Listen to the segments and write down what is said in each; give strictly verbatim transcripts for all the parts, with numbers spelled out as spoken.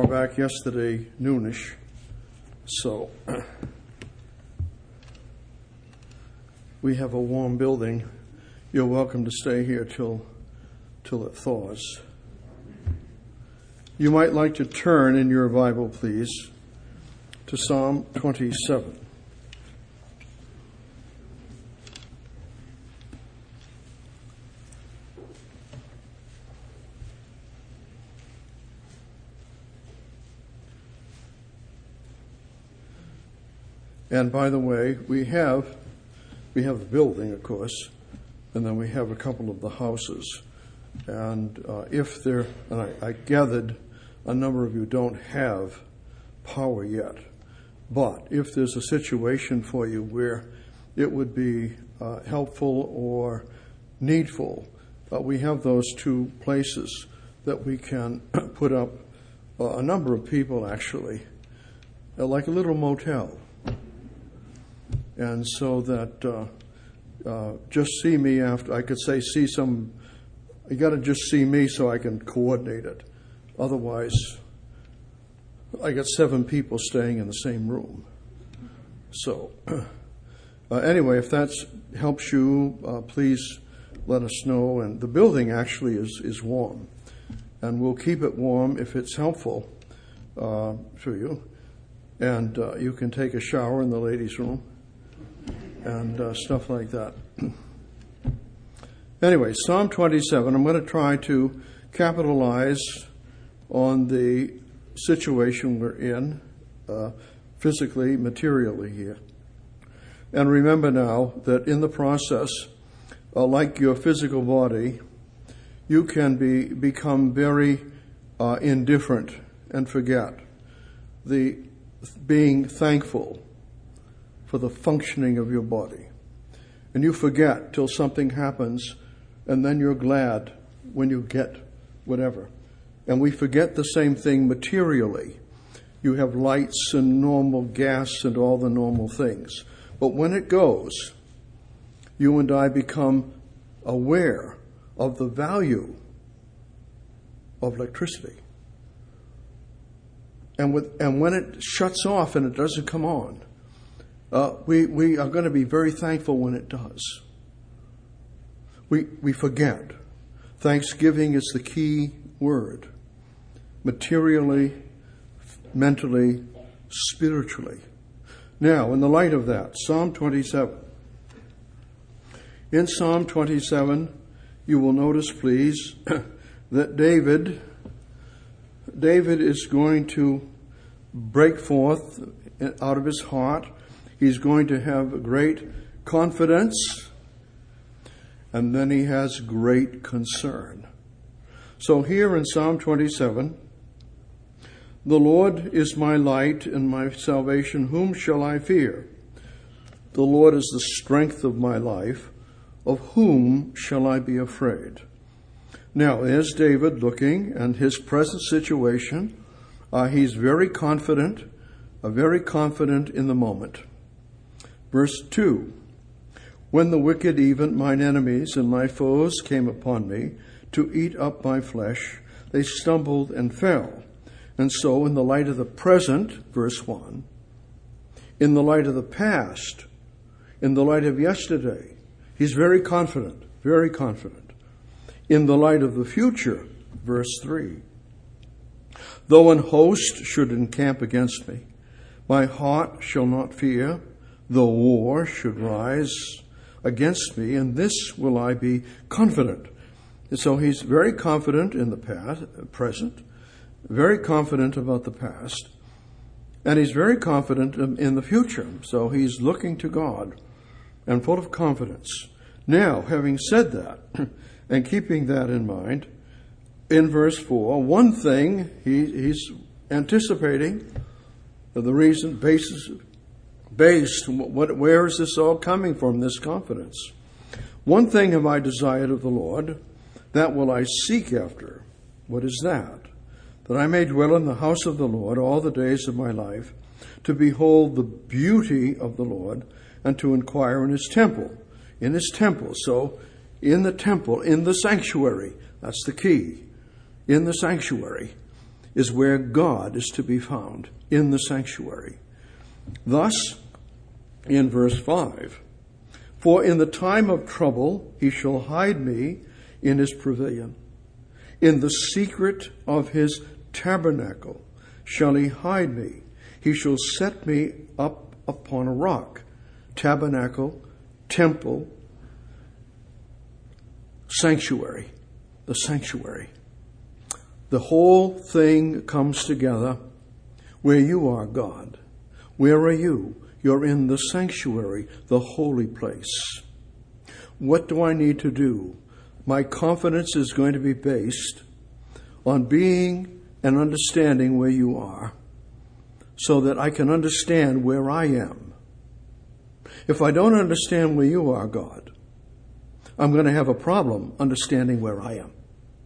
back yesterday noonish, so we have a warm building. You're welcome to stay here till till it thaws. You might like to turn in your Bible, please, to Psalm twenty-seven. And by the way, we have we have the building, of course, and then we have a couple of the houses. And uh, if there, and I, I gathered a number of you don't have power yet, but if there's a situation for you where it would be uh, helpful or needful, uh, we have those two places that we can put up uh, a number of people, actually, uh, like a little motel. And so that uh, uh, just see me after, I could say see some, you got to just see me so I can coordinate it. Otherwise, I got seven people staying in the same room. So uh, anyway, if that helps you, uh, please let us know. And the building actually is, is warm. And we'll keep it warm if it's helpful uh, for you. And uh, you can take a shower in the ladies' room. And uh, stuff like that. Anyway, Psalm twenty-seven, I'm going to try to capitalize on the situation we're in, uh, physically, materially here. And remember now that in the process, uh, like your physical body, you can be become very uh, indifferent and forget the being thankful for the functioning of your body. And you forget till something happens, and then you're glad when you get whatever. And we forget the same thing materially. You have lights and normal gas and all the normal things. But when it goes, you and I become aware of the value of electricity. And with, and when it shuts off and it doesn't come on, Uh, we, we are going to be very thankful when it does. We, we forget. Thanksgiving is the key word. Materially, mentally, spiritually. Now, in the light of that, Psalm twenty-seven. In Psalm twenty-seven, you will notice, please, that David, David is going to break forth out of his heart. He's going to have great confidence, and then he has great concern. So here in Psalm twenty-seven, the Lord is my light and my salvation. Whom shall I fear? The Lord is the strength of my life. Of whom shall I be afraid? Now, there's David looking, and his present situation. Uh, he's very confident, uh, very confident in the moment. Verse two, when the wicked, even mine enemies and my foes, came upon me to eat up my flesh, they stumbled and fell. And so in the light of the present, verse one, in the light of the past, in the light of yesterday, he's very confident, very confident. In the light of the future, verse three, though an host should encamp against me, my heart shall not fear. Though war should rise against me, in this will I be confident. And so he's very confident in the past, present, very confident about the past, and he's very confident in the future. So he's looking to God and full of confidence. Now, having said that, and keeping that in mind, in verse four, one thing he, he's anticipating, the reason, basis, based, what, where is this all coming from, this confidence? One thing have I desired of the Lord, that will I seek after. What is that? That I may dwell in the house of the Lord all the days of my life, to behold the beauty of the Lord, and to inquire in his temple. In his temple. So, in the temple, in the sanctuary, that's the key. In the sanctuary. is where God is to be found, in the sanctuary. Thus, in verse five, for in the time of trouble he shall hide me in his pavilion. In the secret of his tabernacle shall he hide me. He shall set me up upon a rock. Tabernacle, temple, sanctuary. The sanctuary. The whole thing comes together where you are, God. Where are you? You're in the sanctuary, the holy place. What do I need to do? My confidence is going to be based on being and understanding where you are, so that I can understand where I am. If I don't understand where you are, God, I'm going to have a problem understanding where I am.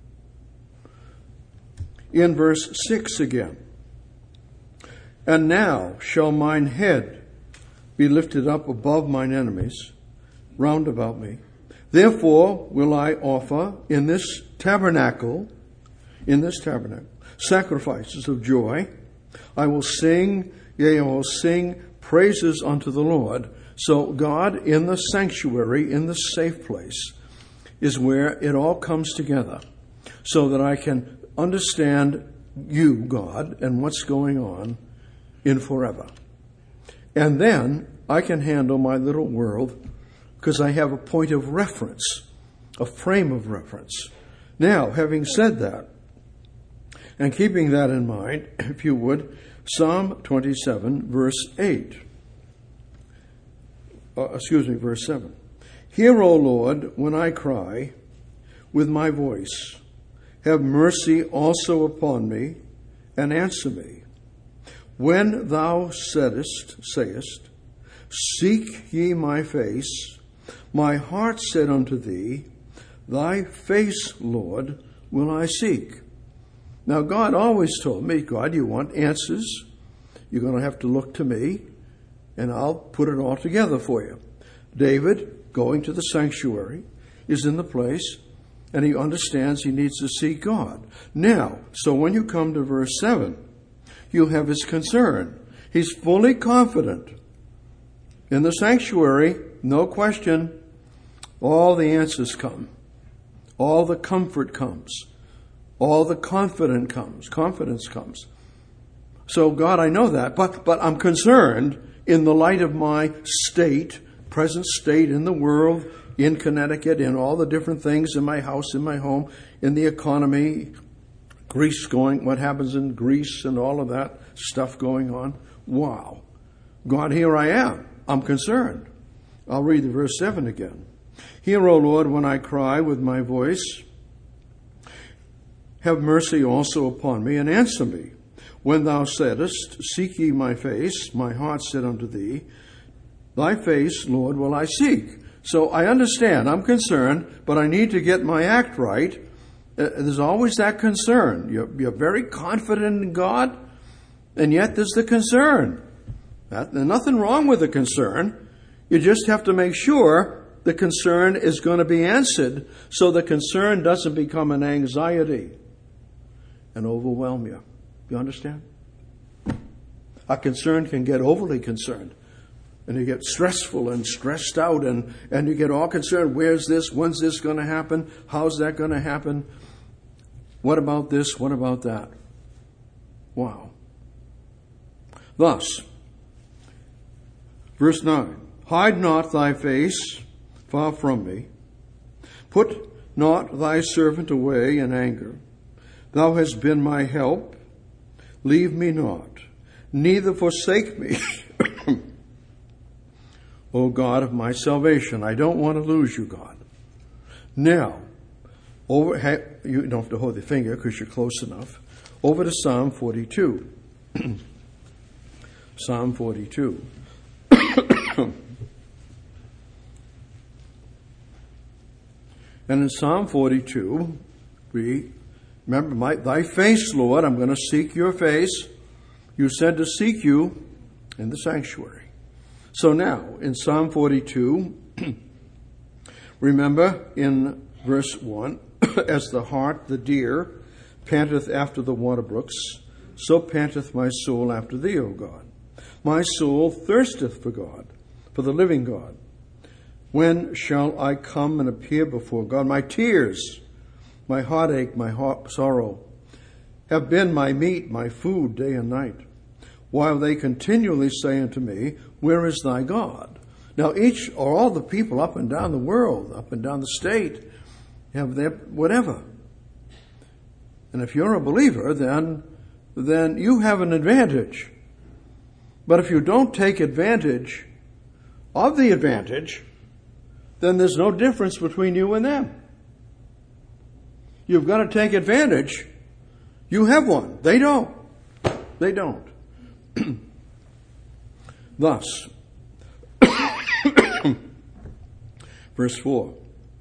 In verse six again, and now shall mine head be lifted up above mine enemies round about me. Therefore will I offer in this tabernacle, in this tabernacle, sacrifices of joy. I will sing, yea, I will sing praises unto the Lord. So God, in the sanctuary, in the safe place, is where it all comes together, so that I can understand you, God, and what's going on in forever. And then I can handle my little world because I have a point of reference, a frame of reference. Now, having said that, and keeping that in mind, if you would, Psalm twenty-seven, verse eight. Uh, excuse me, verse seven. Hear, O Lord, when I cry with my voice. Have mercy also upon me, and answer me. When thou saidest, sayest, seek ye my face, my heart said unto thee, thy face, Lord, will I seek. Now, God always told me, God, you want answers? You're going to have to look to me, and I'll put it all together for you. David, going to the sanctuary, is in the place, and he understands he needs to seek God. Now, so when you come to verse seven, you have his concern. He's fully confident. In the sanctuary, no question, all the answers come. All the comfort comes. All the confidence comes. Confidence comes. So, God, I know that, but, but I'm concerned in the light of my state, present state in the world, in Connecticut, in all the different things in my house, in my home, in the economy, Greece going, what happens in Greece and all of that stuff going on. Wow. God, here I am. I'm concerned. I'll read the verse seven again. Hear, O Lord, when I cry with my voice. Have mercy also upon me and answer me. When thou saidest, seek ye my face, my heart said unto thee, thy face, Lord, will I seek. So I understand, I'm concerned, but I need to get my act right. Uh, there's always that concern. You're, you're very confident in God, and yet there's the concern. That, there's nothing wrong with the concern. You just have to make sure the concern is going to be answered, so the concern doesn't become an anxiety and overwhelm you. You understand? A concern can get overly concerned. And you get stressful and stressed out, and, and you get all concerned. Where's this? When's this going to happen? How's that going to happen? What about this? What about that? Wow. Thus, verse nine, hide not thy face far from me. Put not thy servant away in anger. Thou hast been my help. Leave me not, neither forsake me. O God of my salvation, I don't want to lose you, God. Now, over you don't have to hold the finger because you're close enough. Over to Psalm forty-two. Psalm forty-two. And in Psalm forty-two, we remember, my, thy face, Lord, I'm going to seek your face. You said to seek you in the sanctuary. So now, in Psalm forty-two, remember in verse one, as the hart, the deer, panteth after the water brooks, so panteth my soul after thee, O God. My soul thirsteth for God, for the living God. When shall I come and appear before God? My tears, my heartache, my heart sorrow have been my meat, my food, day and night, while they continually say unto me, where is thy God? Now each or all the people up and down the world, up and down the state, have their whatever. And if you're a believer, then, then you have an advantage. But if you don't take advantage of the advantage, then there's no difference between you and them. You've got to take advantage. You have one. They don't. They don't. Thus, verse four,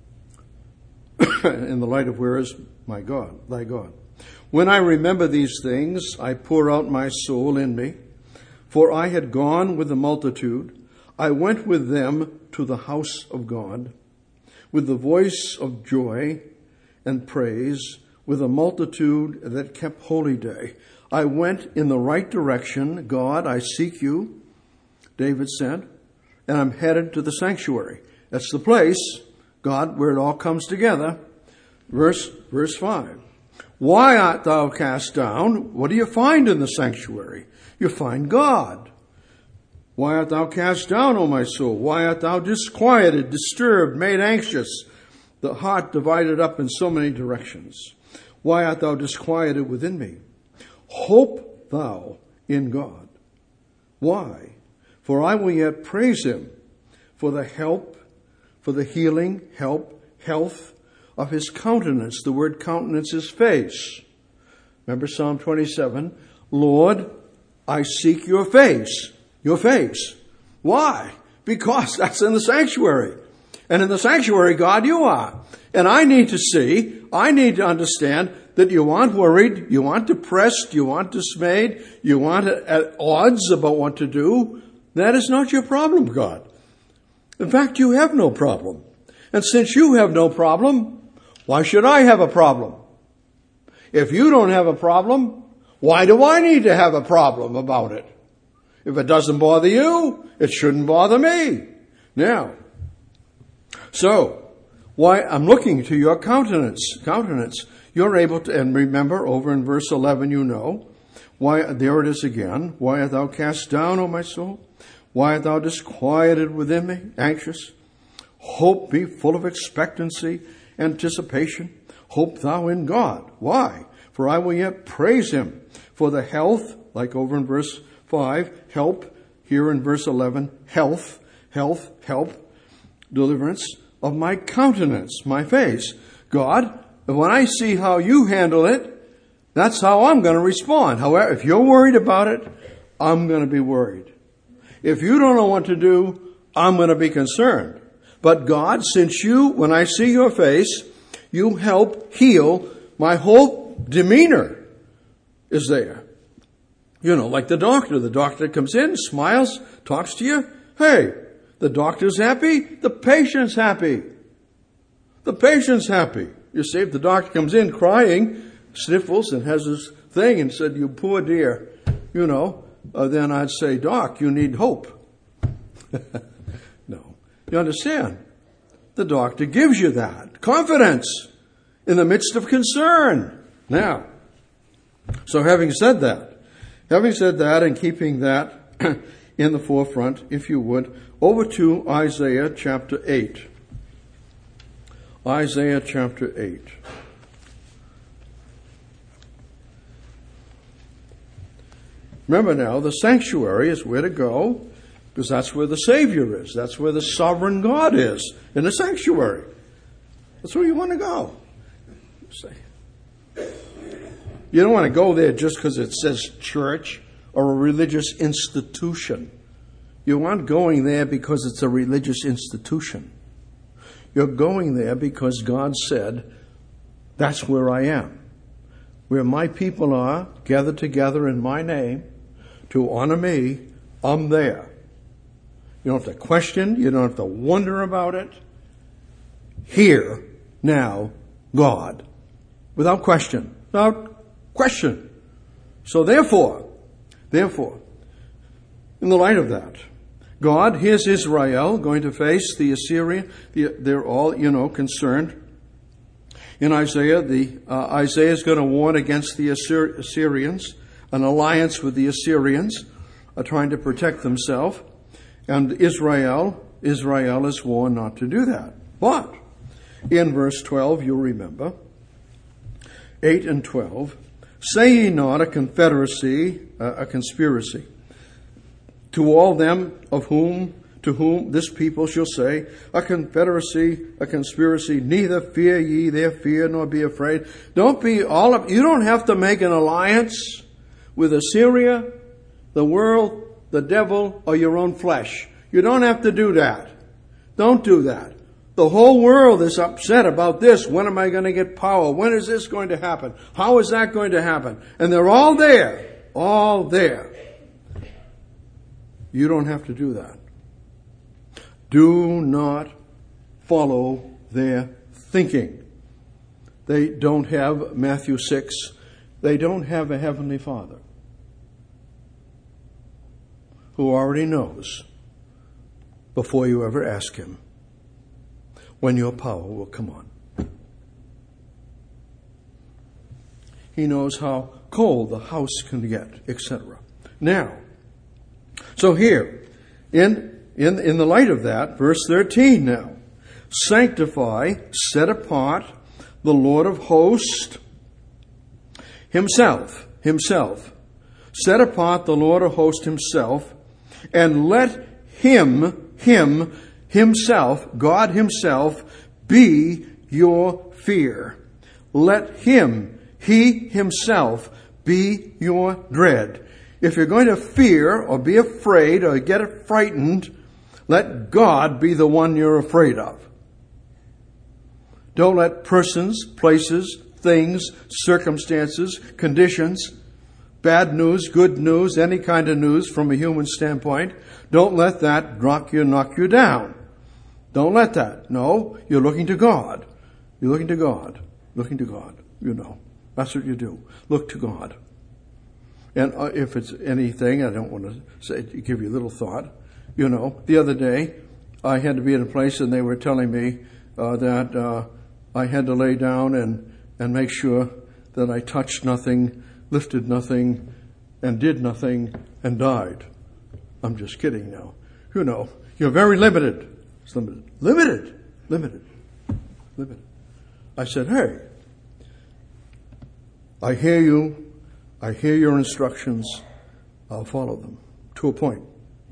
in the light of where is my God, thy God. When I remember these things, I pour out my soul in me, for I had gone with the multitude. I went with them to the house of God, with the voice of joy and praise, with a multitude that kept holy day. I went in the right direction. God, I seek you, David said, and I'm headed to the sanctuary. That's the place, God, where it all comes together. Verse, verse five. Why art thou cast down? What do you find in the sanctuary? You find God. Why art thou cast down, O my soul? Why art thou disquieted, disturbed, made anxious, the heart divided up in so many directions? Why art thou disquieted within me? Hope thou in God. Why? For I will yet praise him for the help, for the healing, help, health of his countenance. The word countenance is face. Remember Psalm twenty-seven, Lord, I seek your face. Your face. Why? Because that's in the sanctuary. And in the sanctuary, God, you are. And I need to see, I need to understand that you aren't worried, you aren't depressed, you aren't dismayed, you aren't at odds about what to do. That is not your problem, God. In fact, you have no problem. And since you have no problem, why should I have a problem? If you don't have a problem, why do I need to have a problem about it? If it doesn't bother you, it shouldn't bother me. Now, so, why I'm looking to your countenance, countenance. You're able to, and remember over in verse eleven, you know, why, there it is again. Why art thou cast down, O my soul? Why art thou disquieted within me, anxious? Hope be full of expectancy, anticipation. Hope thou in God. Why? For I will yet praise him for the health, like over in verse five, help, here in verse eleven, health, health, help, deliverance of my countenance, my face. God, when I see how you handle it, that's how I'm going to respond. However, if you're worried about it, I'm going to be worried. If you don't know what to do, I'm going to be concerned. But God, since you, when I see your face, you help heal, my whole demeanor is there. You know, like the doctor. The doctor comes in, smiles, talks to you. Hey, the doctor's happy, the patient's happy. The patient's happy. You see, if the doctor comes in crying, sniffles and has this thing and said, you poor dear, you know, uh, then I'd say, Doc, you need hope. No. You understand? The doctor gives you that confidence in the midst of concern. Now, so having said that, having said that and keeping that in the forefront, if you would, over to Isaiah chapter eight. Isaiah chapter eight. Remember now, the sanctuary is where to go, because that's where the Savior is. That's where the sovereign God is, in the sanctuary. That's where you want to go. You don't want to go there just because it says church or a religious institution. You aren't going there because it's a religious institution. You're going there because God said, that's where I am. Where my people are, gathered together in my name, to honor me, I'm there. You don't have to question, you don't have to wonder about it. Here, now, God. Without question. Without Question. So therefore, therefore, in the light of that, God, here's Israel going to face the Assyrian. They're all, you know, concerned. In Isaiah, the uh, Isaiah is going to warn against the Assyri- Assyrians, an alliance with the Assyrians, uh, trying to protect themselves. And Israel, Israel is warned not to do that. But in verse twelve, you'll remember, eight and twelve, say ye not a confederacy, uh, a conspiracy, to all them of whom, to whom this people shall say, a confederacy, a conspiracy, neither fear ye their fear, nor be afraid. Don't be all of, you don't have to make an alliance with Assyria, the world, the devil, or your own flesh. You don't have to do that. Don't do that. The whole world is upset about this. When am I going to get power? When is this going to happen? How is that going to happen? And they're all there. All there. You don't have to do that. Do not follow their thinking. They don't have Matthew six. They don't have a Heavenly Father who already knows before you ever ask Him when your power will come on. He knows how cold the house can get, et cetera. Now, so here, in, in, in the light of that, verse thirteen now, sanctify, set apart the Lord of hosts himself, himself. Set apart the Lord of hosts himself, and let him, him, himself, God himself, be your fear. Let him, he himself, be your dread. If you're going to fear or be afraid or get frightened, let God be the one you're afraid of. Don't let persons, places, things, circumstances, conditions, bad news, good news, any kind of news from a human standpoint, don't let that knock you, knock you down. Don't let that. No, you're looking to God. You're looking to God. Looking to God. You know. That's what you do. Look to God. And uh, if it's anything, I don't want to say, give you a little thought. You know, the other day, I had to be in a place and they were telling me uh, that uh, I had to lay down and, and make sure that I touched nothing, lifted nothing, and did nothing, and died. I'm just kidding now. You know, you're very limited. It's limited. Limited. Limited. Limited. I said, hey, I hear you. I hear your instructions. I'll follow them to a point.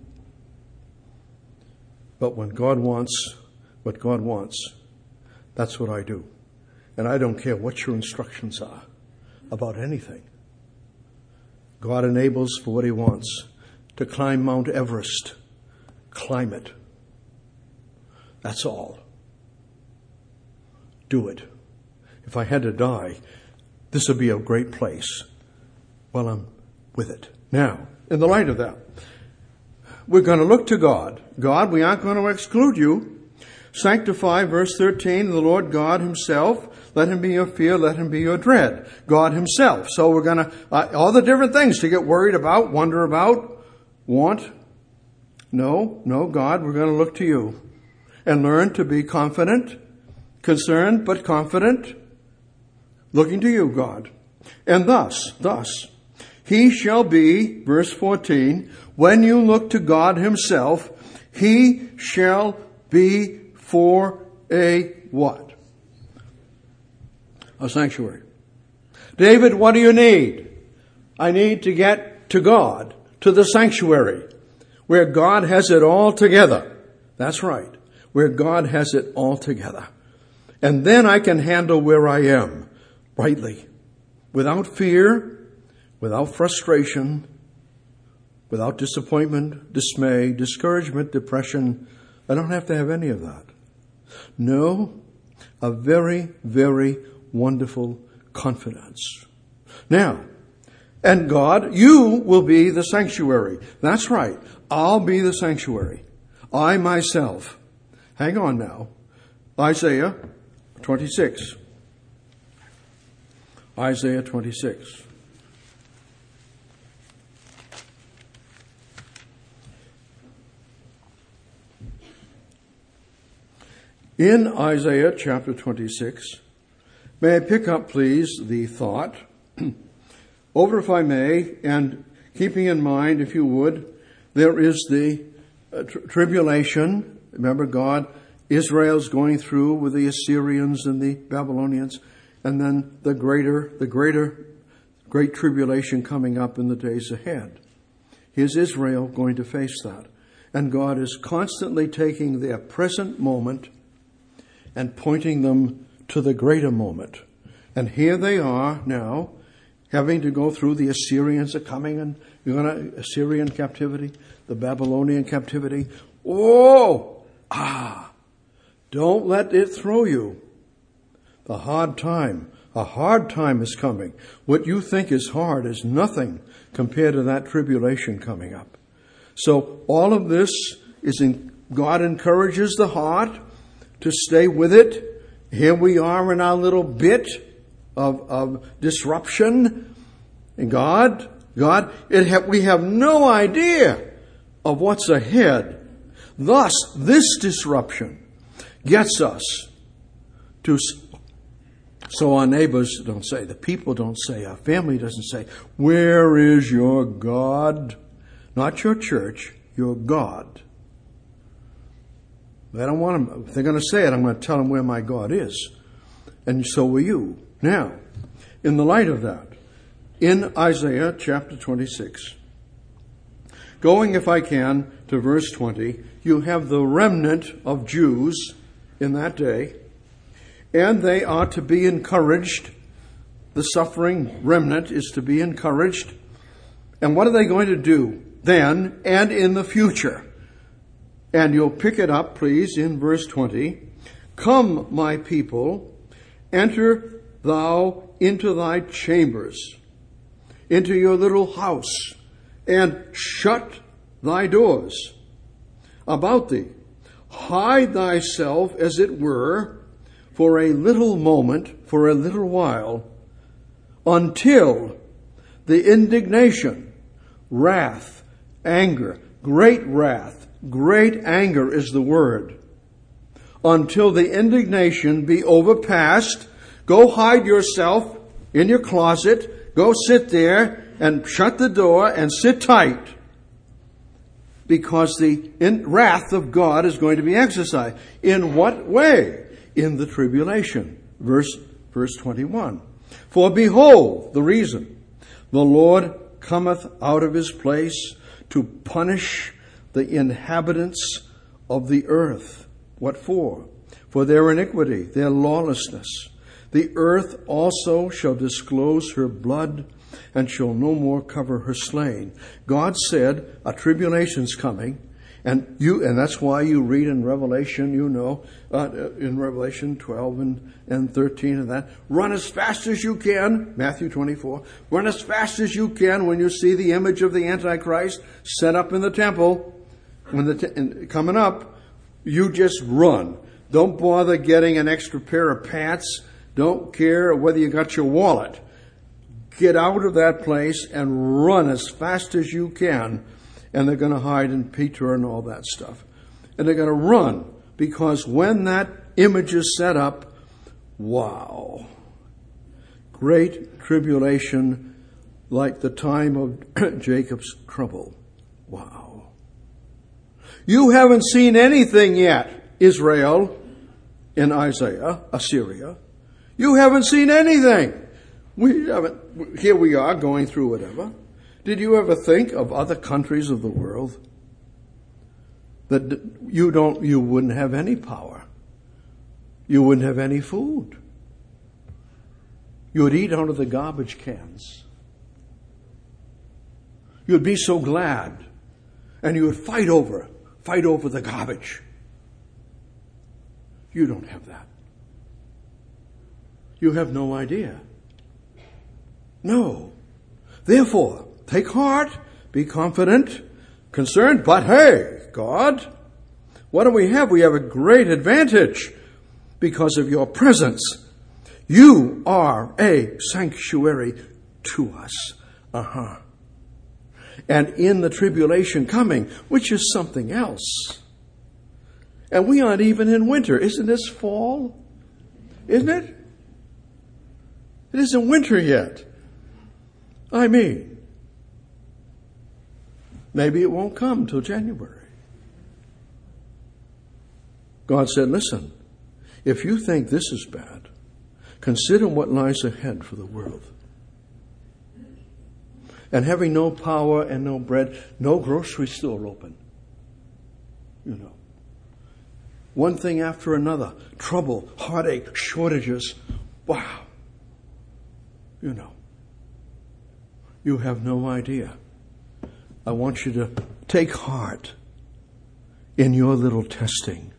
But when God wants what God wants, that's what I do. And I don't care what your instructions are about anything. God enables for what He wants. To climb Mount Everest, climb it. That's all. Do it. If I had to die, this would be a great place. Well, I'm with it. Now, in the light of that, we're going to look to God. God, we aren't going to exclude you. Sanctify, verse thirteen, the Lord God Himself. Let Him be your fear. Let Him be your dread. God Himself. So we're going to, uh, all the different things to get worried about, wonder about, want. No, no, God, we're going to look to you. And learn to be confident, concerned but confident, looking to you, God. And thus, thus, He shall be, verse fourteen, when you look to God Himself, He shall be for a what? A sanctuary. David, what do you need? I need to get to God, to the sanctuary, where God has it all together. That's right. Where God has it all together. And then I can handle where I am rightly, without fear, without frustration, without disappointment, dismay, discouragement, depression. I don't have to have any of that. No, a very, very wonderful confidence. Now, and God, you will be the sanctuary. That's right. I'll be the sanctuary. I myself. Hang on now. Isaiah twenty-six. Isaiah twenty-six. In Isaiah chapter twenty-six, may I pick up, please, the thought, over if I may, and keeping in mind, if you would, there is the uh, tr- tribulation. Remember, God, Israel's going through with the Assyrians and the Babylonians, and then the greater, the greater, great tribulation coming up in the days ahead. Is Israel going to face that? And God is constantly taking their present moment and pointing them to the greater moment. And here they are now, having to go through, the Assyrians are coming, and you're going to Assyrian captivity, the Babylonian captivity. Oh, ah, don't let it throw you. The hard time, a hard time is coming. What you think is hard is nothing compared to that tribulation coming up. So all of this is in, God encourages the heart to stay with it. Here we are in our little bit of, of disruption. And God, God, it ha- we have no idea of what's ahead. Thus, this disruption gets us to, so our neighbors don't say, the people don't say, our family doesn't say, where is your God? Not your church, your God. I don't want them, if they're going to say it, I'm going to tell them where my God is. And so will you. Now, in the light of that, in Isaiah chapter twenty-six, going, if I can, to verse twenty, you have the remnant of Jews in that day, and they are to be encouraged. The suffering remnant is to be encouraged. And what are they going to do then and in the future? And you'll pick it up, please, in verse twenty. Come, my people, enter thou into thy chambers, into your little house, and shut thy doors about thee. Hide thyself, as it were, for a little moment, for a little while, until the indignation, wrath, anger, great wrath, great anger is the word. Until the indignation be overpassed, go hide yourself in your closet, go sit there and shut the door and sit tight. Because the wrath of God is going to be exercised. In what way? In the tribulation. Verse, verse twenty-one. For behold, the reason, the Lord cometh out of his place to punish the inhabitants of the earth. What for? For their iniquity, their lawlessness. The earth also shall disclose her blood, and shall no more cover her slain. God said a tribulation's coming, and you, and that's why you read in Revelation, you know, uh, in Revelation twelve and, and thirteen and that, run as fast as you can, Matthew twenty-four, run as fast as you can when you see the image of the Antichrist set up in the temple. When the t- coming up, you just run. Don't bother getting an extra pair of pants. Don't care whether you got your wallet. Get out of that place and run as fast as you can. And they're going to hide in Peter and all that stuff. And they're going to run, because when that image is set up, wow. Great tribulation like the time of Jacob's trouble. Wow. You haven't seen anything yet, Israel, in Isaiah, Assyria. You haven't seen anything. We haven't. Here we are going through whatever. Did you ever think of other countries of the world that you don't, you wouldn't have any power? You wouldn't have any food. You would eat out of the garbage cans. You would be so glad, and you would fight over, fight over the garbage. You don't have that. You have no idea. No. Therefore, take heart, be confident, concerned, but hey, God, what do we have? We have a great advantage because of your presence. You are a sanctuary to us. Uh-huh. And in the tribulation coming, which is something else. And we aren't even in winter. Isn't this fall? Isn't it? It isn't winter yet. I mean, maybe it won't come till January. God said, listen, if you think this is bad, consider what lies ahead for the world. And having no power and no bread, no grocery store open. You know. One thing after another. Trouble, heartache, shortages. Wow. You know. You have no idea. I want you to take heart in your little testing,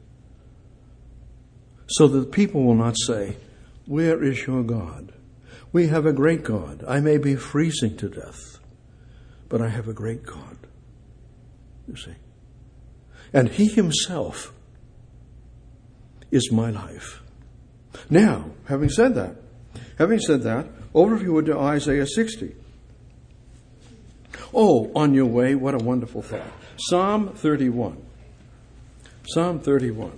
so that people will not say, where is your God? We have a great God. I may be freezing to death, but I have a great God. You see. And He Himself is my life. Now, having said that, having said that, over if you would to Isaiah sixty. Oh, on your way, what a wonderful thought. Psalm thirty-one. Psalm thirty-one.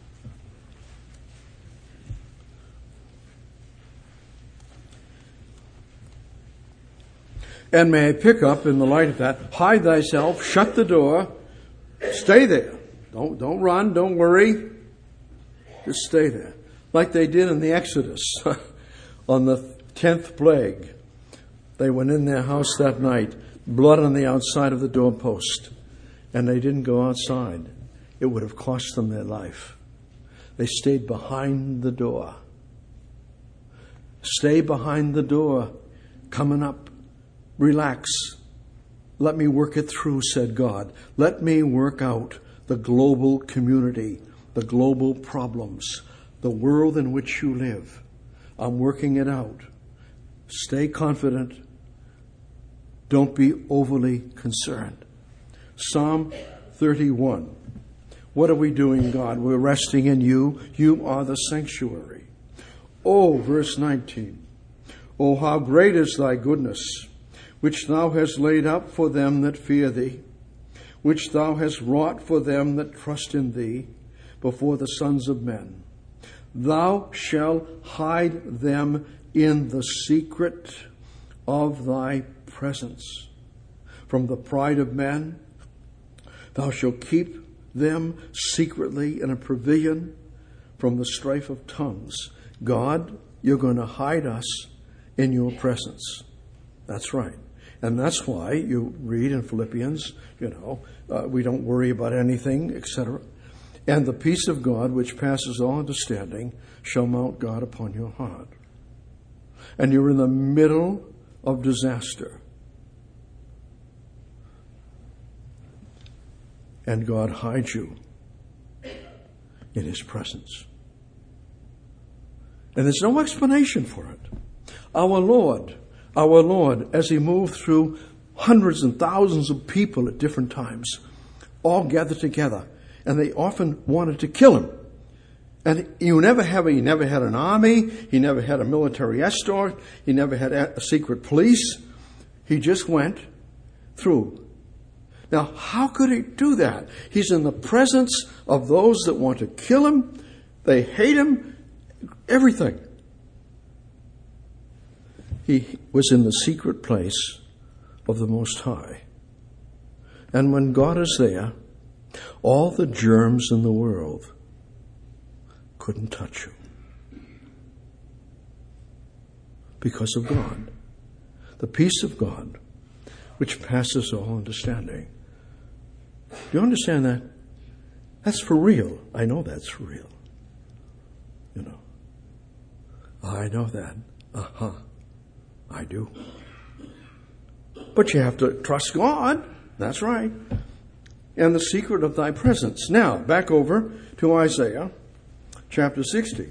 And may I pick up in the light of that, hide thyself, shut the door, stay there. Don't, don't run, don't worry. Just stay there. Like they did in the Exodus on the tenth plague. They went in their house that night, blood on the outside of the doorpost, and they didn't go outside. It would have cost them their life. They stayed behind the door. Stay behind the door, coming up. Relax. Let me work it through, said God. Let me work out the global community, the global problems, the world in which you live. I'm working it out. Stay confident. Don't be overly concerned. Psalm thirty-one. What are we doing, God? We're resting in you. You are the sanctuary. Oh, verse nineteen. Oh, how great is thy goodness, which thou hast laid up for them that fear thee, which thou hast wrought for them that trust in thee before the sons of men. Thou shalt hide them in the secret of thy presence. From the pride of men, thou shalt keep them secretly in a pavilion from the strife of tongues. God, you're going to hide us in your presence. That's right. And that's why you read in Philippians, you know, uh, we don't worry about anything, et cetera. And the peace of God, which passes all understanding, shall mount God upon your heart. And you're in the middle of disaster. And God hides you in His presence. And there's no explanation for it. Our Lord, our Lord, as He moved through hundreds and thousands of people at different times, all gathered together, and they often wanted to kill Him. And you never have a, he never had an army, He never had a military escort, He never had a secret police. He just went through. Now, how could He do that? He's in the presence of those that want to kill Him. They hate Him. Everything. He was in the secret place of the Most High. And when God is there, all the germs in the world couldn't touch you. Because of God. The peace of God, which passes all understanding. Do you understand that? That's for real. I know that's for real. You know. I know that. Uh-huh. I do. But you have to trust God. That's right. And the secret of thy presence. Now, back over to Isaiah chapter sixty.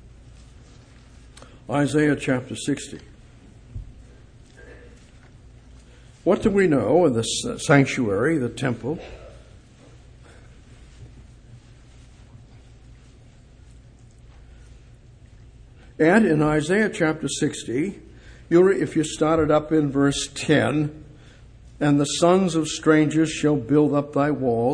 Isaiah chapter sixty. What do we know of the sanctuary, the temple? And in Isaiah chapter sixty, you'll, if you started up in verse ten, and the sons of strangers shall build up thy walls,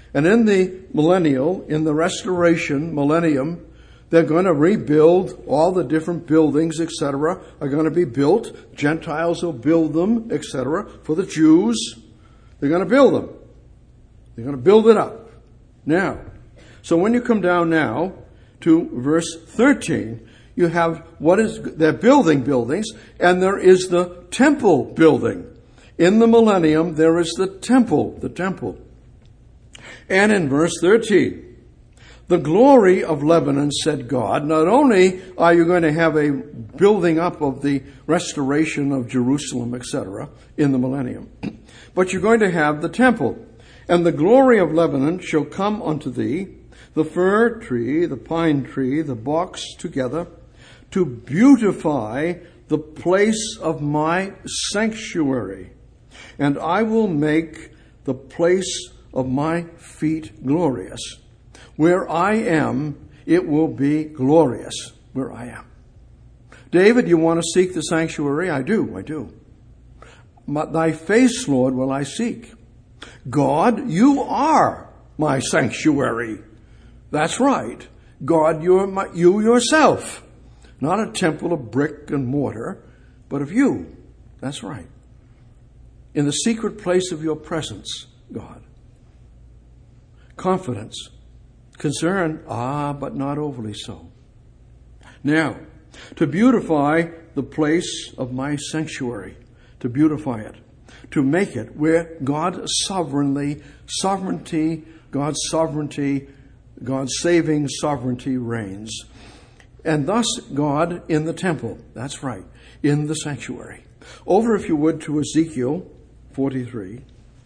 And in the millennial, in the restoration millennium, they're going to rebuild all the different buildings, et cetera, are going to be built. Gentiles will build them, et cetera. For the Jews, they're going to build them. They're going to build it up. Now, so when you come down now to verse thirteen, you have what is, they're building buildings, and there is the temple building. In the millennium, there is the temple, the temple. And in verse thirteen, the glory of Lebanon, said God, not only are you going to have a building up of the restoration of Jerusalem, et cetera, in the millennium, but you're going to have the temple. And the glory of Lebanon shall come unto thee, the fir tree, the pine tree, the box together, to beautify the place of my sanctuary. And I will make the place of my feet glorious. Where I am, it will be glorious. Where I am. David, you want to seek the sanctuary? I do, I do. Thy face, Lord, will I seek. God, you are my sanctuary. That's right. God, you're my, you yourself. Not a temple of brick and mortar, but of you. That's right. In the secret place of your presence, God. Confidence. Concern, ah, but not overly so. Now, to beautify the place of my sanctuary, to beautify it, to make it where God sovereignly, sovereignty, God's sovereignty, God's saving sovereignty reigns. And thus God in the temple, that's right, in the sanctuary. Over, if you would, to Ezekiel forty-three.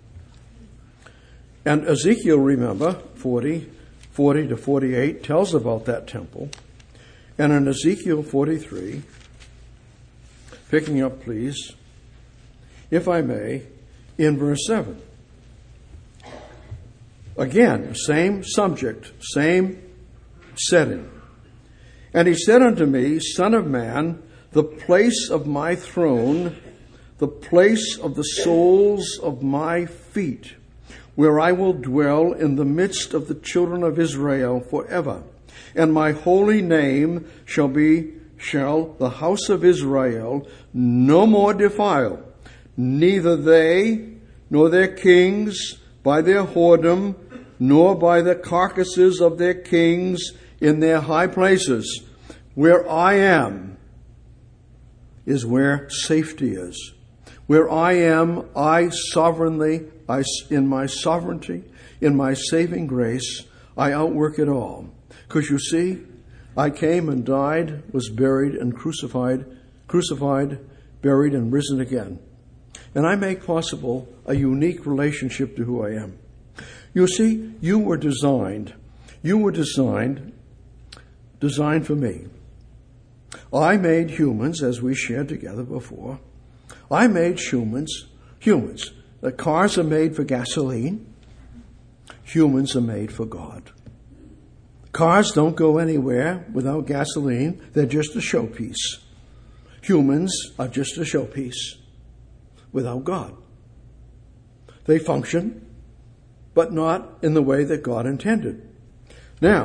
And Ezekiel, remember, forty, forty to forty-eight tells about that temple. And in Ezekiel forty-three, picking up, please, if I may, in verse seven. Again, same subject, same setting. And he said unto me, Son of man, the place of my throne, the place of the soles of my feet, where I will dwell in the midst of the children of Israel forever. And my holy name shall be, shall the house of Israel no more defile, neither they nor their kings by their whoredom, nor by the carcasses of their kings in their high places. Where I am is where safety is. Where I am, I sovereignly, I, in my sovereignty, in my saving grace, I outwork it all. Because you see, I came and died, was buried and crucified, crucified, buried and risen again. And I make possible a unique relationship to who I am. You see, you were designed, you were designed, designed for me. I made humans, as we shared together before. I made humans, humans. The cars are made for gasoline. Humans are made for God. Cars don't go anywhere without gasoline. They're just a showpiece. Humans are just a showpiece without God. They function, but not in the way that God intended. Now,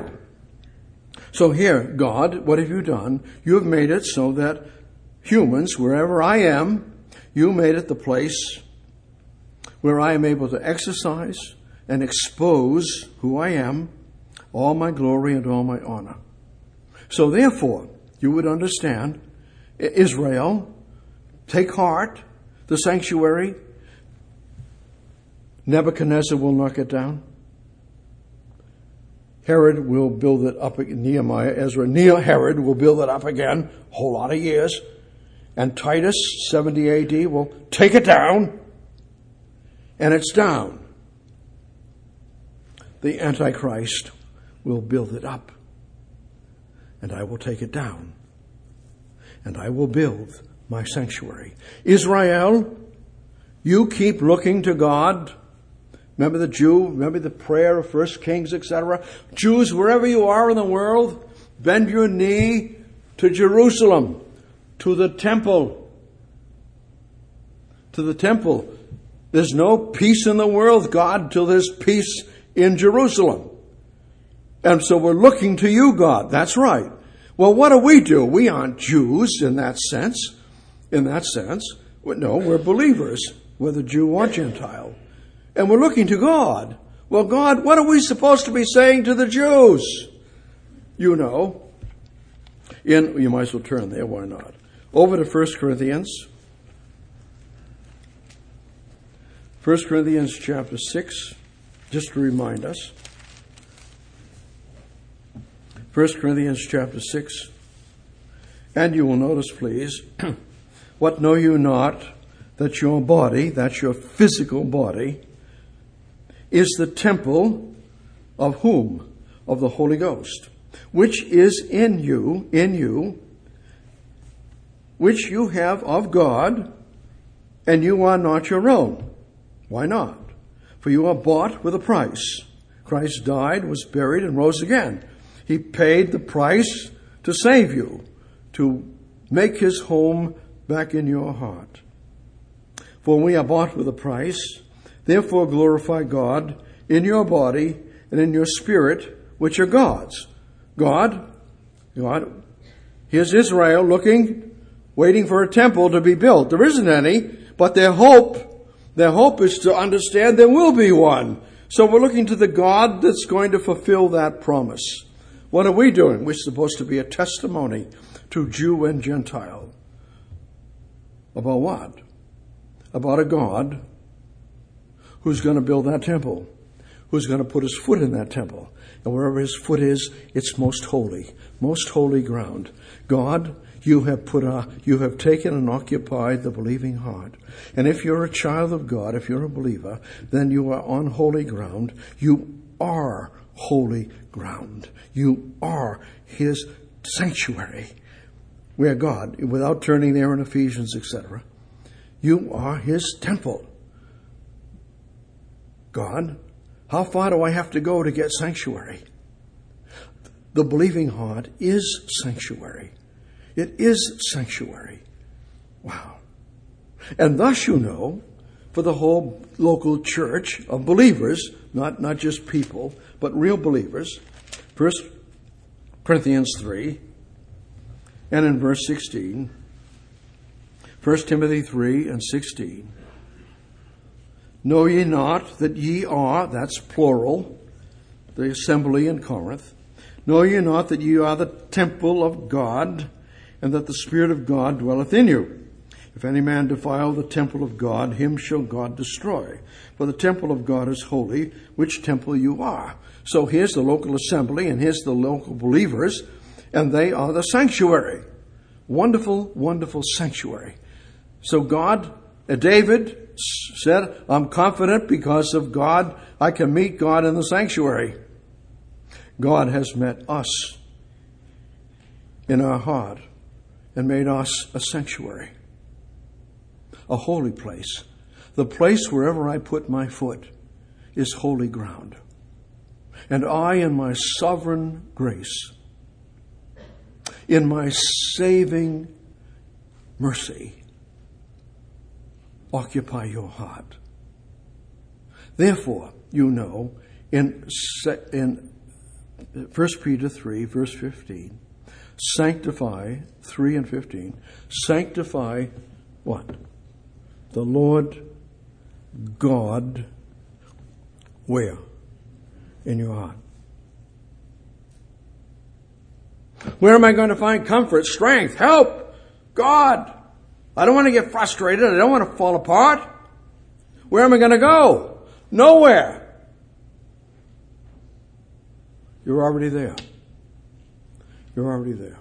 so here, God, what have you done? You have made it so that humans, wherever I am, you made it the place where I am able to exercise and expose who I am, all my glory and all my honor. So therefore, you would understand, Israel, take heart, the sanctuary, Nebuchadnezzar will knock it down. Herod will build it up, Nehemiah, Ezra, Neo Herod will build it up again, a whole lot of years. And Titus, seventy A D, will take it down. And it's down. The Antichrist will build it up. And I will take it down. And I will build my sanctuary. Israel, you keep looking to God. Remember the Jew, remember the prayer of First Kings, et cetera. Jews, wherever you are in the world, bend your knee to Jerusalem, to the temple. To the temple. There's no peace in the world, God, till there's peace in Jerusalem. And so we're looking to you, God. That's right. Well, what do we do? We aren't Jews in that sense. In that sense. No, we're believers, whether Jew or Gentile. And we're looking to God. Well, God, what are we supposed to be saying to the Jews? You know. In, you might as well turn there, why not? Over to First Corinthians. First Corinthians chapter six, just to remind us. First Corinthians chapter six. And you will notice, please, what know you not, that your body, that's your physical body, is the temple of whom? Of the Holy Ghost, which is in you, in you, which you have of God, and you are not your own. Why not? For you are bought with a price. Christ died, was buried, and rose again. He paid the price to save you, to make his home back in your heart. For we are bought with a price. Therefore glorify God in your body and in your spirit, which are God's. God, God, here's Israel looking, waiting for a temple to be built. There isn't any, but their hope, their hope is to understand there will be one. So we're looking to the God that's going to fulfill that promise. What are we doing? We're supposed to be a testimony to Jew and Gentile. About what? About a God who's going to build that temple, who's going to put his foot in that temple. And wherever his foot is, it's most holy, most holy ground. God, you have put a, you have taken and occupied the believing heart. And if you're a child of God, if you're a believer, then you are on holy ground. You are holy ground. You are his sanctuary. Where God, without turning there in Ephesians, et cetera, you are his temple. God, how far do I have to go to get sanctuary? The believing heart is sanctuary. It is sanctuary. Wow. And thus, you know, for the whole local church of believers, not, not just people, but real believers, First Corinthians three, and in verse sixteen, First Timothy three and sixteen, know ye not that ye are, that's plural, the assembly in Corinth, know ye not that ye are the temple of God, and that the Spirit of God dwelleth in you? If any man defile the temple of God, him shall God destroy. For the temple of God is holy, which temple you are. So here's the local assembly, and here's the local believers, and they are the sanctuary. Wonderful, wonderful sanctuary. So God, uh, David said, I'm confident because of God, I can meet God in the sanctuary. God has met us in our heart and made us a sanctuary, a holy place. The place wherever I put my foot is holy ground. And I, in my sovereign grace, in my saving mercy, occupy your heart. Therefore, you know, in, in First Peter three, verse fifteen, sanctify, three and fifteen, sanctify what? The Lord God, where? In your heart. Where am I going to find comfort, strength, help? God. I don't want to get frustrated. I don't want to fall apart. Where am I going to go? Nowhere. You're already there. You're already there.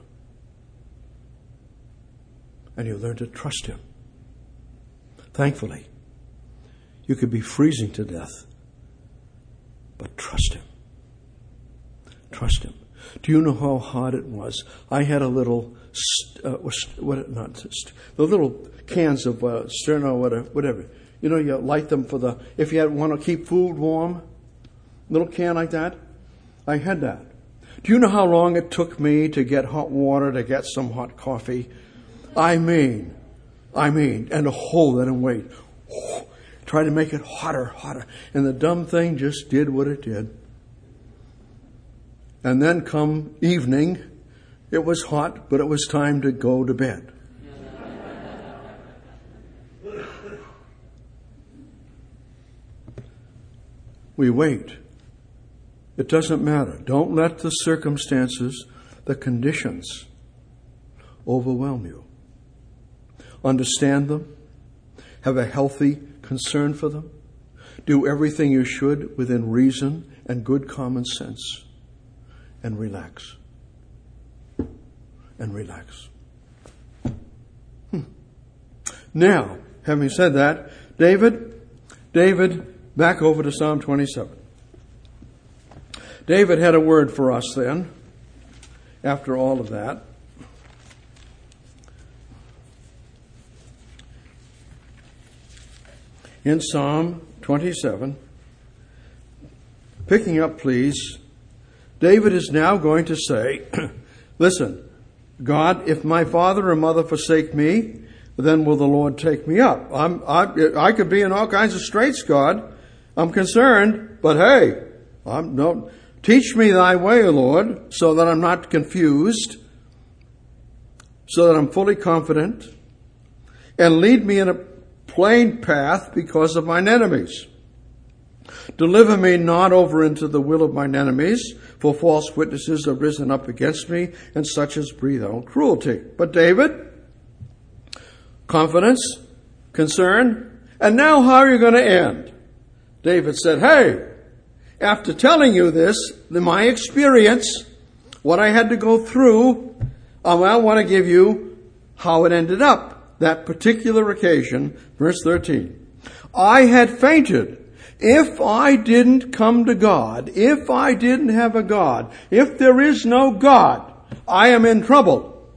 And you learn to trust him. Thankfully, you could be freezing to death, but trust him. Trust him. Do you know how hard it was? I had a little, uh, what, not, the little cans of uh, Sterno or whatever, whatever. You know, you light them for the, if you want to keep food warm, little can like that. I had that. Do you know how long it took me to get hot water, to get some hot coffee? I mean, I mean, and to hold it and wait. Try to make it hotter, hotter. And the dumb thing just did what it did. And then come evening, it was hot, but it was time to go to bed. We wait. It doesn't matter. Don't let the circumstances, the conditions, overwhelm you. Understand them. Have a healthy concern for them. Do everything you should within reason and good common sense. And relax. And relax. Hmm. Now, having said that, David, David, back over to Psalm twenty-seven. David had a word for us then, after all of that. In Psalm twenty-seven, picking up, please, David is now going to say, listen, God, if my father or mother forsake me, then will the Lord take me up. I'm, I, I could be in all kinds of straits, God. I'm concerned, but hey, I'm, don't, teach me thy way, O Lord, so that I'm not confused, so that I'm fully confident, and lead me in a plain path because of mine enemies. Deliver me not over into the will of mine enemies, for false witnesses are risen up against me, and such as breathe out cruelty. But David, confidence, concern, and now how are you going to end? David said, hey, after telling you this, my experience, what I had to go through, I want to give you how it ended up. That particular occasion, verse thirteen. I had fainted. If I didn't come to God, if I didn't have a God, if there is no God, I am in trouble.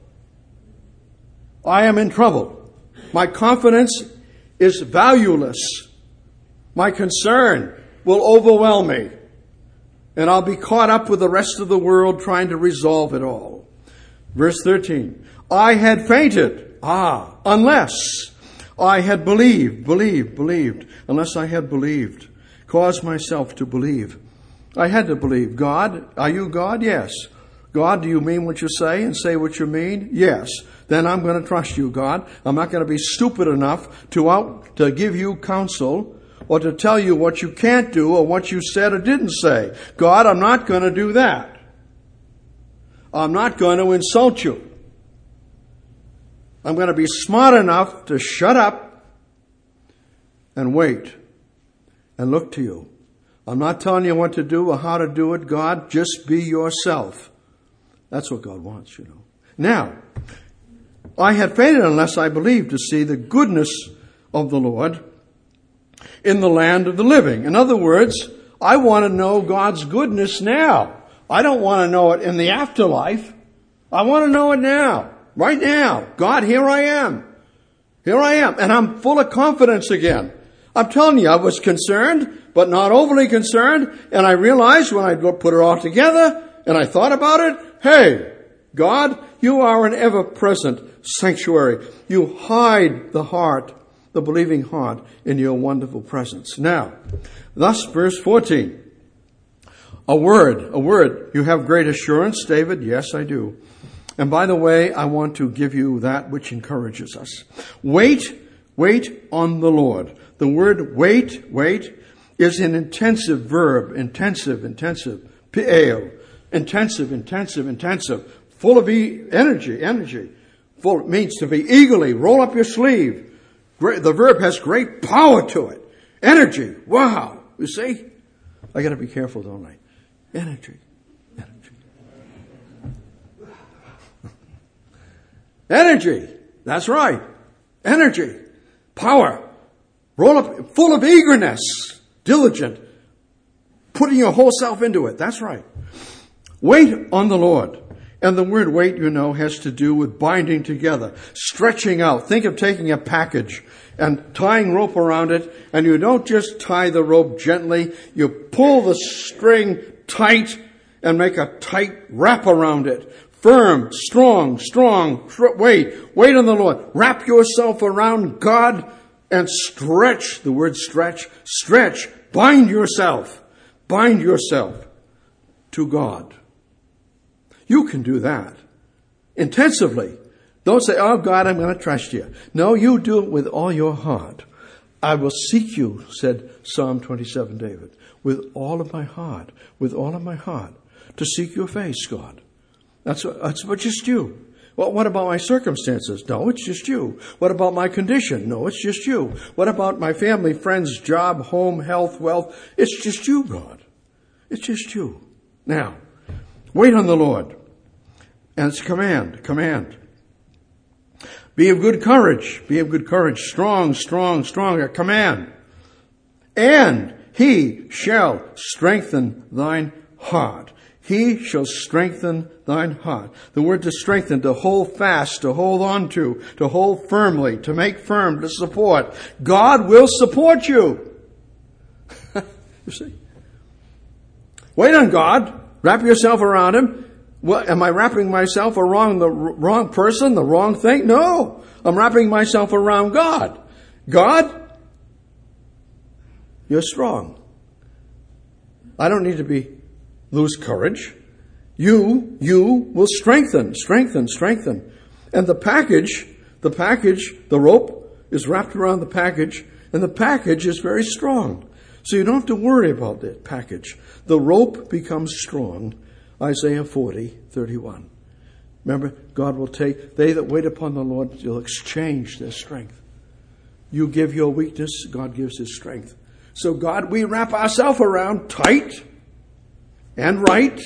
I am in trouble. My confidence is valueless. My concern will overwhelm me. And I'll be caught up with the rest of the world trying to resolve it all. Verse thirteen. I had fainted. Ah, unless I had believed, believed, believed. Unless I had believed. Caused myself to believe. I had to believe. God, are you God? Yes. God, do you mean what you say and say what you mean? Yes. Then I'm going to trust you, God. I'm not going to be stupid enough to out to give you counsel or to tell you what you can't do or what you said or didn't say. God, I'm not going to do that. I'm not going to insult you. I'm going to be smart enough to shut up and wait and look to you. I'm not telling you what to do or how to do it, God. Just be yourself. That's what God wants, you know. Now, I had fainted unless I believed to see the goodness of the Lord in the land of the living. In other words, I want to know God's goodness now. I don't want to know it in the afterlife. I want to know it now. Right now. God, here I am. Here I am. And I'm full of confidence again. I'm telling you, I was concerned, but not overly concerned. And I realized when I put it all together and I thought about it, hey, God, you are an ever-present sanctuary. You hide the heart, the believing heart, in your wonderful presence. Now, thus, verse fourteen. A word, a word. You have great assurance, David? Yes, I do. And by the way, I want to give you that which encourages us. Wait, wait on the Lord. The word wait, wait, is an intensive verb. Intensive, intensive. P-A-O. Intensive, intensive, intensive. Full of e- energy, energy. Full, it means to be eagerly. Roll up your sleeve. Great, the verb has great power to it. Energy. Wow. You see? I got to be careful, don't I? Energy. Energy. Energy. That's right. Energy. Power. Roll up, full of eagerness. Diligent. Putting your whole self into it. That's right. Wait on the Lord. And the word wait, you know, has to do with binding together, stretching out. Think of taking a package and tying rope around it, and you don't just tie the rope gently. You pull the string tight and make a tight wrap around it. Firm, strong, strong. Wait, wait on the Lord. Wrap yourself around God and stretch, the word stretch, stretch, bind yourself, bind yourself to God. You can do that intensively. Don't say, oh God, I'm going to trust you. No, you do it with all your heart. I will seek you, said Psalm twenty-seven, David, with all of my heart, with all of my heart, to seek your face, God. That's what, that's what just you. Well, what about my circumstances? No, it's just you. What about my condition? No, it's just you. What about my family, friends, job, home, health, wealth? It's just you, God. It's just you. Now, wait on the Lord. And it's command, command. Be of good courage. Be of good courage. Strong, strong, strong. A command. And he shall strengthen thine heart. He shall strengthen thine heart. The word to strengthen, to hold fast, to hold on to, to hold firmly, to make firm, to support. God will support you. You see? Wait on God. Wrap yourself around Him. What, am I wrapping myself around the wrong person, the wrong thing? No. I'm wrapping myself around God. God, you're strong. I don't need to be lose courage. You, you will strengthen, strengthen, strengthen. And the package, the package, the rope is wrapped around the package, and the package is very strong. So you don't have to worry about that package. The rope becomes strong. Isaiah forty, thirty-one. Remember, God will take, they that wait upon the Lord, will exchange their strength. You give your weakness, God gives His strength. So God, we wrap ourselves around tight and right,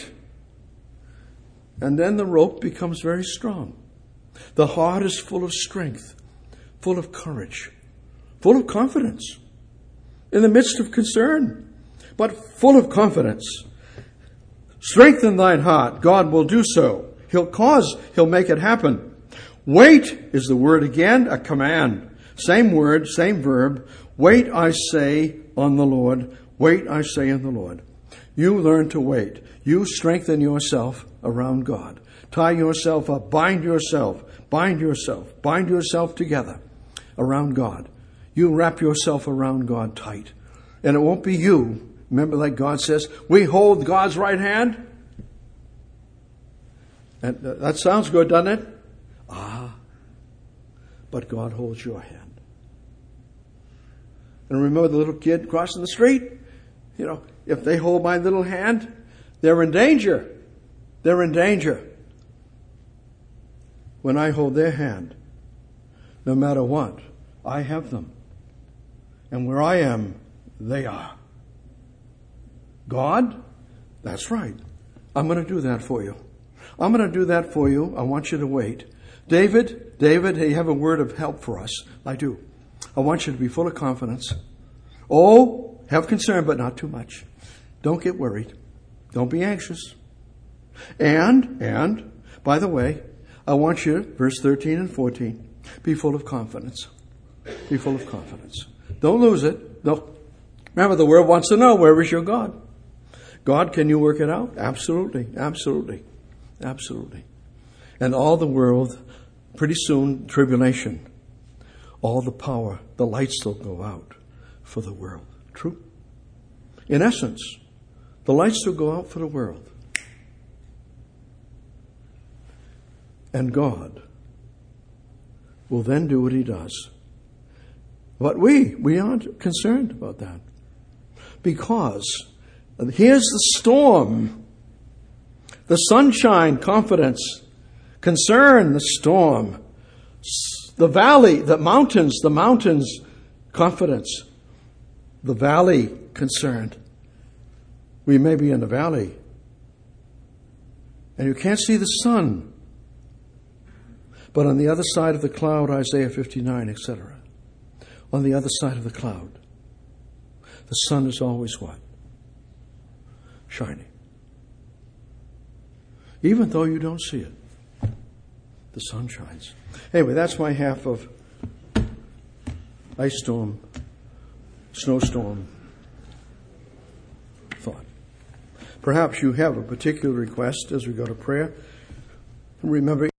and then the rope becomes very strong. The heart is full of strength, full of courage, full of confidence, in the midst of concern, but full of confidence. Strengthen thine heart. God will do so. He'll cause, He'll make it happen. Wait is the word again, a command. Same word, same verb. Wait, I say, on the Lord. Wait, I say, on the Lord. You learn to wait. You strengthen yourself around God. Tie yourself up. Bind yourself. Bind yourself. Bind yourself together around God. You wrap yourself around God tight. And it won't be you. Remember, like God says, we hold God's right hand. And that sounds good, doesn't it? Ah, but God holds your hand. And remember the little kid crossing the street? You know, if they hold my little hand, they're in danger. They're in danger. When I hold their hand, no matter what, I have them. And where I am, they are. God, that's right. I'm going to do that for you. I'm going to do that for you. I want you to wait. David, David, you have a word of help for us. I do. I want you to be full of confidence. Oh, have concern, but not too much. Don't get worried. Don't be anxious. And, and, by the way, I want you, verse thirteen and fourteen, be full of confidence. Be full of confidence. Don't lose it. No. Remember, the world wants to know, where is your God? God, can you work it out? Absolutely, absolutely, absolutely. And all the world, pretty soon, tribulation, all the power, the lights will go out for the world. True? In essence, the lights will go out for the world. And God will then do what He does. But we, we aren't concerned about that. Because here's the storm. The sunshine, confidence. Concern, the storm. The valley, the mountains, the mountains, confidence. The valley, concerned. We may be in the valley. And you can't see the sun. But on the other side of the cloud, Isaiah fifty-nine, et cetera. On the other side of the cloud, the sun is always what? Shining. Even though you don't see it, the sun shines. Anyway, that's my half of ice storm, snowstorm thought. Perhaps you have a particular request as we go to prayer. Remember,